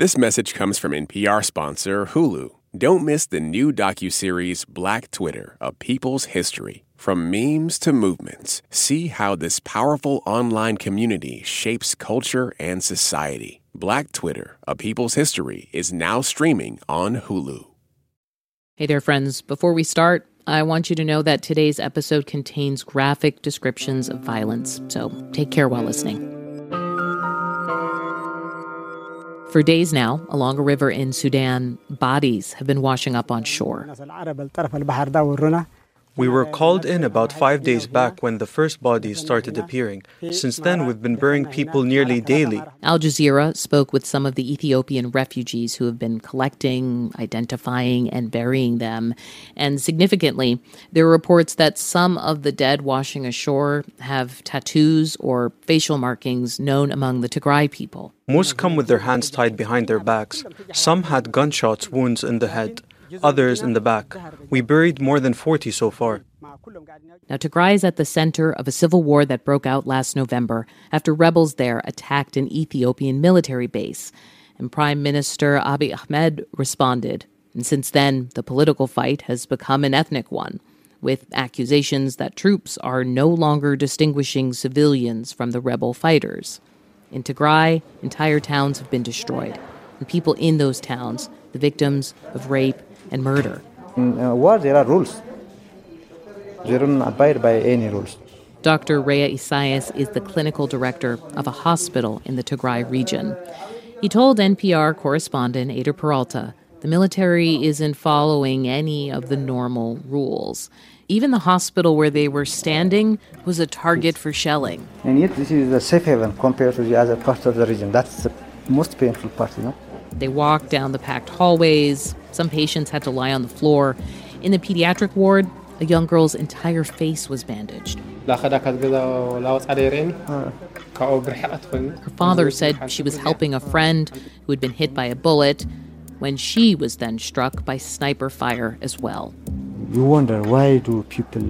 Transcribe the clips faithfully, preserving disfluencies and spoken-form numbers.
This message comes from N P R sponsor Hulu. Don't miss the new docuseries Black Twitter, A People's History. From memes to movements, see how this powerful online community shapes culture and society. Black Twitter, A People's History is now streaming on Hulu. Hey there, friends. Before we start, I want you to know that today's episode contains graphic descriptions of violence, so take care while listening. For days now, along a river in Sudan, bodies have been washing up on shore. We were called in about five days back when the first bodies started appearing. Since then, we've been burying people nearly daily. Al Jazeera spoke with some of the Ethiopian refugees who have been collecting, identifying, and burying them. And significantly, there are reports that some of the dead washing ashore have tattoos or facial markings known among the Tigray people. Most come with their hands tied behind their backs. Some had gunshots wounds in the head. Others in the back. We buried more than forty so far. Now, Tigray is at the center of a civil war that broke out last November after rebels there attacked an Ethiopian military base. And Prime Minister Abiy Ahmed responded. And since then, the political fight has become an ethnic one, with accusations that troops are no longer distinguishing civilians from the rebel fighters. In Tigray, entire towns have been destroyed. And people in those towns, the victims of rape and murder. In uh, war, there are rules. They don't abide by any rules. Doctor Rea Isaias is the clinical director of a hospital in the Tigray region. He told N P R correspondent Ada Peralta the military isn't following any of the normal rules. Even the hospital where they were standing was a target for shelling. And yet this is a safe haven compared to the other parts of the region. That's the most painful part, you know. They walked down the packed hallways. Some patients had to lie on the floor. In the pediatric ward, a young girl's entire face was bandaged. Her father said she was helping a friend who had been hit by a bullet when she was then struck by sniper fire as well. You wonder, why do people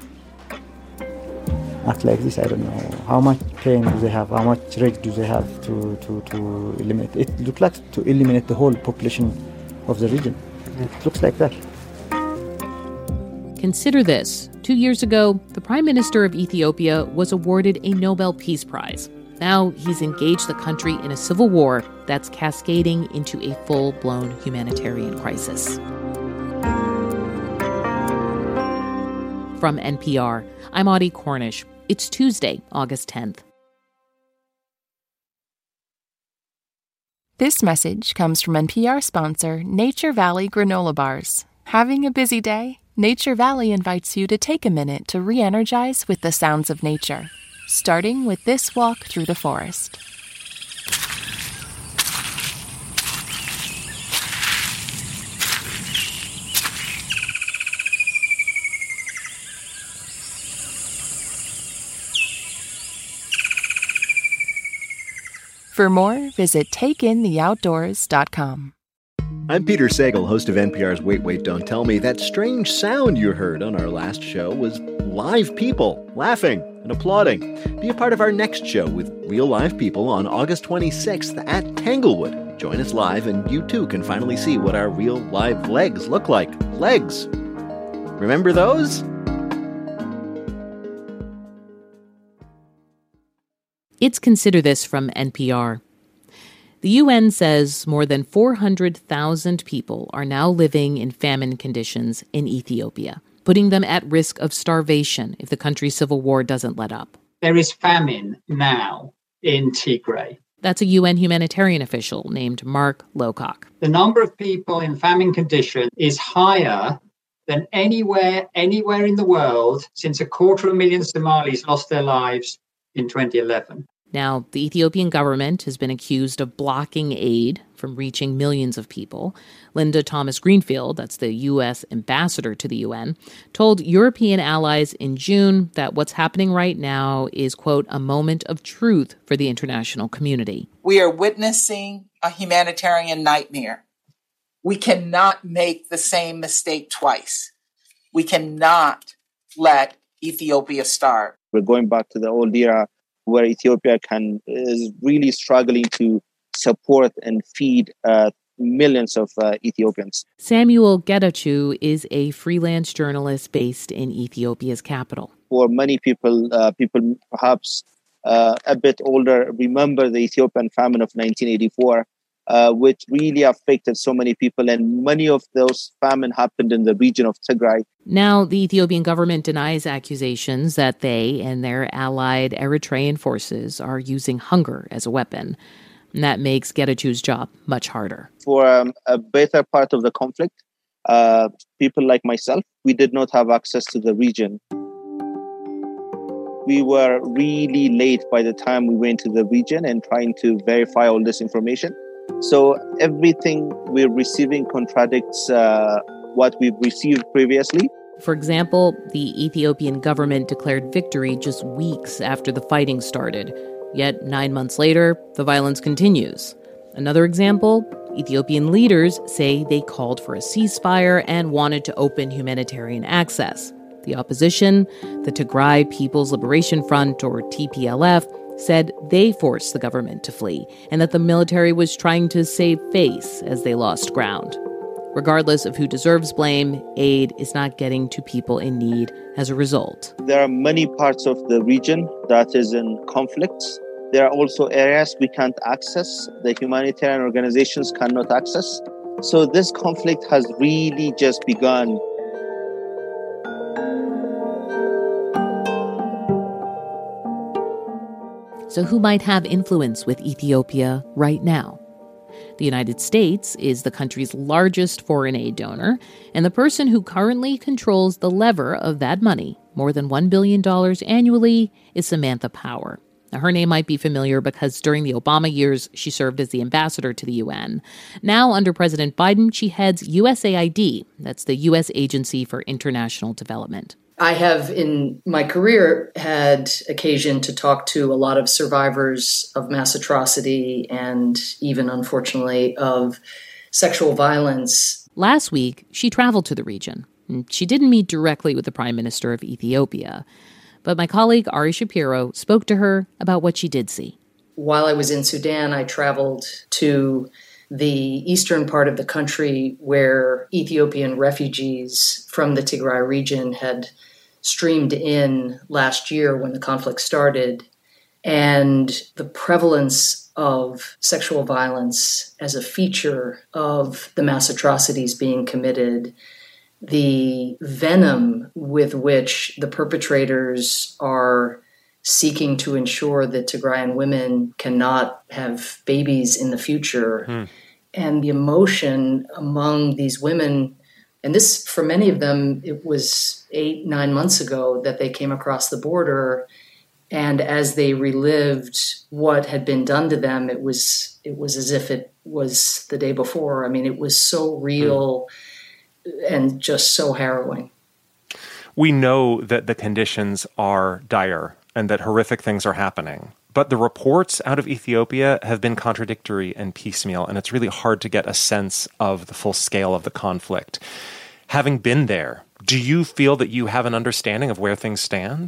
act like this? I don't know. How much pain do they have? How much rage do they have to, to, to eliminate? It looks like to eliminate the whole population of the region. It looks like that. Consider this. Two years ago, the Prime Minister of Ethiopia was awarded a Nobel Peace Prize. Now he's engaged the country in a civil war that's cascading into a full-blown humanitarian crisis. From N P R, I'm Audie Cornish. It's Tuesday, August tenth. This message comes from N P R sponsor Nature Valley Granola Bars. Having a busy day? Nature Valley invites you to take a minute to re-energize with the sounds of nature, starting with this walk through the forest. For more, visit take in the outdoors dot com. I'm Peter Sagal, host of N P R's Wait, Wait, Don't Tell Me. That strange sound you heard on our last show was live people laughing and applauding. Be a part of our next show with real live people on August twenty-sixth at Tanglewood. Join us live and you too can finally see what our real live legs look like. Legs. Remember those? It's Consider This from N P R. The U N says more than four hundred thousand people are now living in famine conditions in Ethiopia, putting them at risk of starvation if the country's civil war doesn't let up. There is famine now in Tigray. That's a U N humanitarian official named Mark Lowcock. The number of people in famine condition is higher than anywhere, anywhere in the world since a quarter of a million Somalis lost their lives in twenty eleven. Now, the Ethiopian government has been accused of blocking aid from reaching millions of people. Linda Thomas-Greenfield, that's the U S ambassador to the U N, told European allies in June that what's happening right now is, quote, a moment of truth for the international community. We are witnessing a humanitarian nightmare. We cannot make the same mistake twice. We cannot let Ethiopia starve. We're going back to the old era where Ethiopia can is really struggling to support and feed uh, millions of uh, Ethiopians. Samuel Getachew is a freelance journalist based in Ethiopia's capital. For many people, uh, people perhaps uh, a bit older, remember the Ethiopian famine of nineteen eighty-four, uh, which really affected so many people. And many of those famine happened in the region of Tigray. Now, the Ethiopian government denies accusations that they and their allied Eritrean forces are using hunger as a weapon. And that makes Getachew's job much harder. For um, a better part of the conflict, uh, people like myself, we did not have access to the region. We were really late by the time we went to the region and trying to verify all this information. So everything we're receiving contradicts uh, what we've received previously. For example, the Ethiopian government declared victory just weeks after the fighting started. Yet nine months later, the violence continues. Another example, Ethiopian leaders say they called for a ceasefire and wanted to open humanitarian access. The opposition, the Tigray People's Liberation Front, or T P L F, said they forced the government to flee and that the military was trying to save face as they lost ground. Regardless of who deserves blame, aid is not getting to people in need as a result. There are many parts of the region that is in conflicts. There are also areas we can't access, the humanitarian organizations cannot access. So this conflict has really just begun. So who might have influence with Ethiopia right now? The United States is the country's largest foreign aid donor, and the person who currently controls the lever of that money, more than one billion dollars annually, is Samantha Power. Now, her name might be familiar because during the Obama years, she served as the ambassador to the U N. Now, under President Biden, she heads U S A I D. That's the U S Agency for International Development. I have, in my career, had occasion to talk to a lot of survivors of mass atrocity and even, unfortunately, of sexual violence. Last week, she traveled to the region. She didn't meet directly with the Prime Minister of Ethiopia. But my colleague Ari Shapiro spoke to her about what she did see. While I was in Sudan, I traveled to the eastern part of the country where Ethiopian refugees from the Tigray region had streamed in last year when the conflict started. And the prevalence of sexual violence as a feature of the mass atrocities being committed, the venom with which the perpetrators are seeking to ensure that Tigrayan women cannot have babies in the future, hmm. and the emotion among these women. And this, for many of them, it was eight, nine months ago that they came across the border. And as they relived what had been done to them, it was it was as if it was the day before. I mean, it was so real hmm. and just so harrowing. We know that the conditions are dire and that horrific things are happening. But the reports out of Ethiopia have been contradictory and piecemeal, and it's really hard to get a sense of the full scale of the conflict. Having been there, do you feel that you have an understanding of where things stand?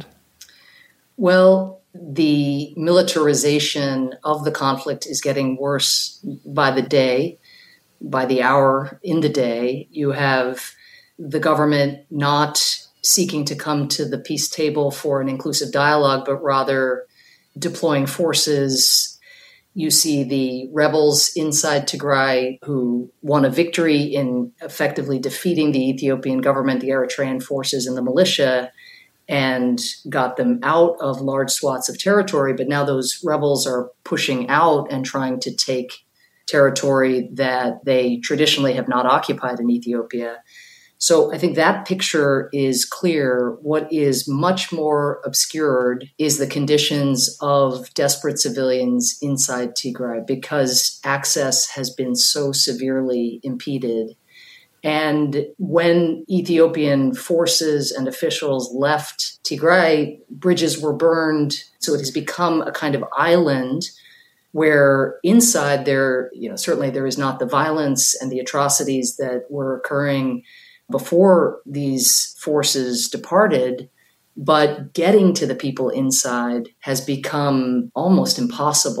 Well, the militarization of the conflict is getting worse by the day, by the hour in the day. You have the government not seeking to come to the peace table for an inclusive dialogue, but rather deploying forces. You see the rebels inside Tigray who won a victory in effectively defeating the Ethiopian government, the Eritrean forces, and the militia, and got them out of large swaths of territory. But now those rebels are pushing out and trying to take territory that they traditionally have not occupied in Ethiopia. So I think that picture is clear. What is much more obscured is the conditions of desperate civilians inside Tigray, because access has been so severely impeded. And when Ethiopian forces and officials left Tigray, bridges were burned. So it has become a kind of island where inside there, you know, certainly there is not the violence and the atrocities that were occurring before these forces departed, but getting to the people inside has become almost impossible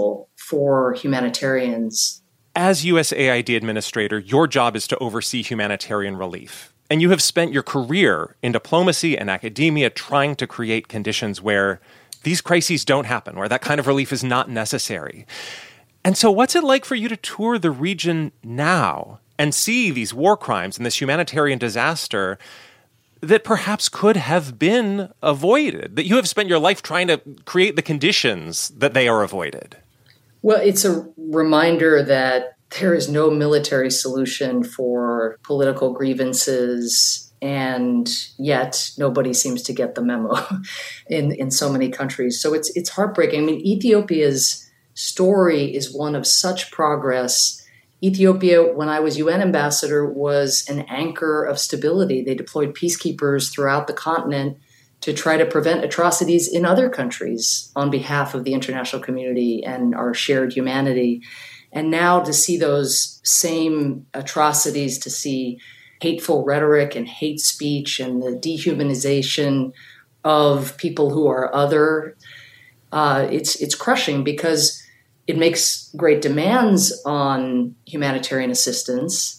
for humanitarians. As U S A I D administrator, your job is to oversee humanitarian relief. And you have spent your career in diplomacy and academia trying to create conditions where these crises don't happen, where that kind of relief is not necessary. And so what's it like for you to tour the region now and see these war crimes and this humanitarian disaster that perhaps could have been avoided, that you have spent your life trying to create the conditions that they are avoided? Well, it's a reminder that there is no military solution for political grievances, and yet nobody seems to get the memo in, in so many countries. So it's it's heartbreaking. I mean, Ethiopia's story is one of such progress. Ethiopia, when I was U N ambassador, was an anchor of stability. They deployed peacekeepers throughout the continent to try to prevent atrocities in other countries on behalf of the international community and our shared humanity. And now to see those same atrocities, to see hateful rhetoric and hate speech and the dehumanization of people who are other, uh, it's it's crushing because it makes great demands on humanitarian assistance.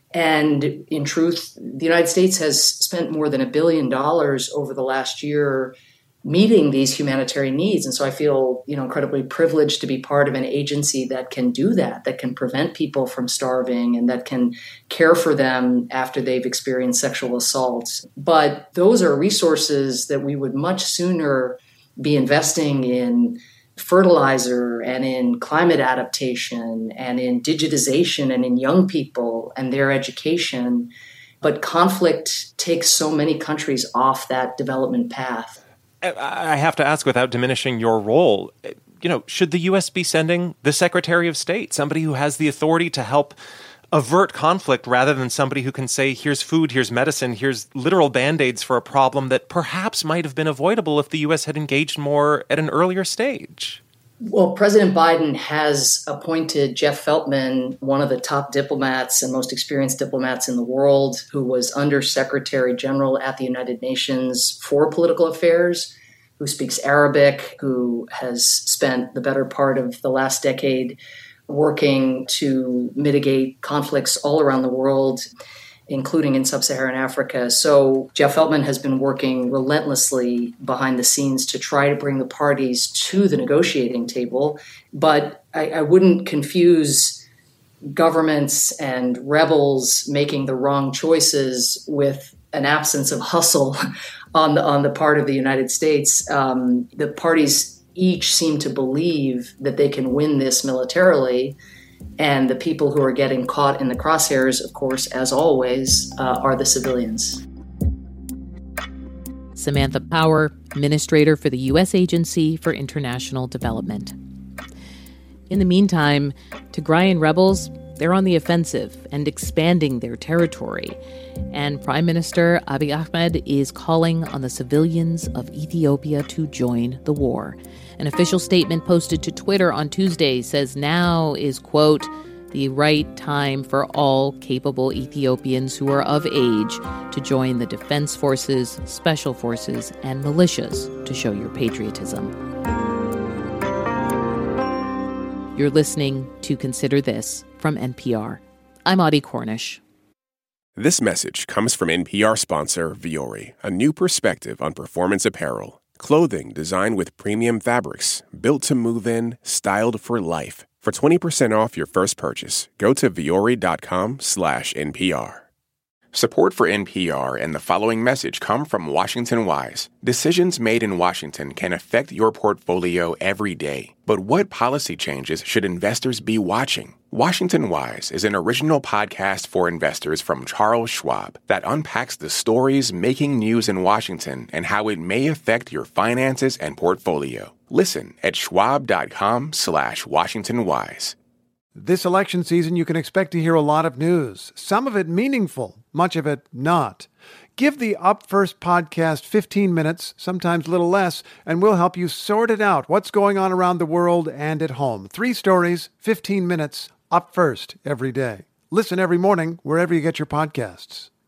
And in truth, the United States has spent more than a billion dollars over the last year meeting these humanitarian needs. And so I feel, you know, incredibly privileged to be part of an agency that can do that, that can prevent people from starving and that can care for them after they've experienced sexual assaults. But those are resources that we would much sooner be investing in fertilizer and in climate adaptation and in digitization and in young people and their education. But conflict takes so many countries off that development path. I have to ask, without diminishing your role, you know, should the U S be sending the Secretary of State, somebody who has the authority to help avert conflict rather than somebody who can say, here's food, here's medicine, here's literal Band-Aids for a problem that perhaps might have been avoidable if the U S had engaged more at an earlier stage? Well, President Biden has appointed Jeff Feltman, one of the top diplomats and most experienced diplomats in the world, who was Under Secretary General at the United Nations for Political Affairs, who speaks Arabic, who has spent the better part of the last decade working to mitigate conflicts all around the world, including in sub-Saharan Africa. So Jeff Feltman has been working relentlessly behind the scenes to try to bring the parties to the negotiating table. But I, I wouldn't confuse governments and rebels making the wrong choices with an absence of hustle on the on the part of the United States. Um, the parties each seem to believe that they can win this militarily, and the people who are getting caught in the crosshairs, of course, as always, uh, are the civilians. Samantha Power, Administrator for the U S Agency for International Development. In the meantime, Tigrayan rebels, they're on the offensive and expanding their territory. And Prime Minister Abiy Ahmed is calling on the civilians of Ethiopia to join the war. An official statement posted to Twitter on Tuesday says now is, quote, the right time for all capable Ethiopians who are of age to join the defense forces, special forces, and militias to show your patriotism. You're listening to Consider This from N P R. I'm Audie Cornish. This message comes from N P R sponsor Vuori, a new perspective on performance apparel. Clothing designed with premium fabrics, built to move in, styled for life. For twenty percent off your first purchase, go to vuori.com slash NPR. Support for N P R and the following message come from Washington Wise. Decisions made in Washington can affect your portfolio every day. But what policy changes should investors be watching? Washington Wise is an original podcast for investors from Charles Schwab that unpacks the stories making news in Washington and how it may affect your finances and portfolio. Listen at schwab.com slash Washington Wise. This election season, you can expect to hear a lot of news, some of it meaningful, much of it not. Give the Up First podcast fifteen minutes, sometimes a little less, and we'll help you sort it out, what's going on around the world and at home. Three stories, fifteen minutes, Up First every day. Listen every morning wherever you get your podcasts.